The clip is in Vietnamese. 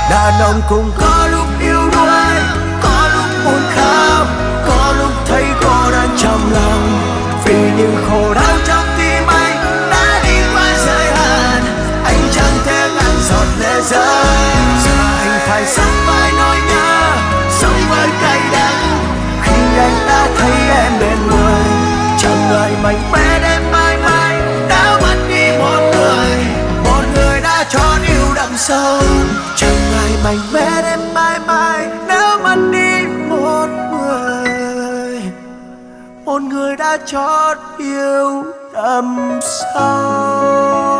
Đàn ông cũng có lúc yếu đuối, có lúc buồn khóc, có lúc thấy cô đơn trong lòng. Vì những khổ đau trong tim anh đã đi qua giới hạn, anh chẳng thể ngăn giọt lệ rơi. Giờ anh phải sống với nỗi nhớ, sống với cay đắng, khi anh đã thấy em bên người. Chẳng ngại mạnh mẽ đến mãi mãi đã mất đi một người đã chót yêu đậm sâu. Chẳng ngại mạnh mẽ đến mãi mãi nếu mất đi một người đã chót yêu đậm sâu.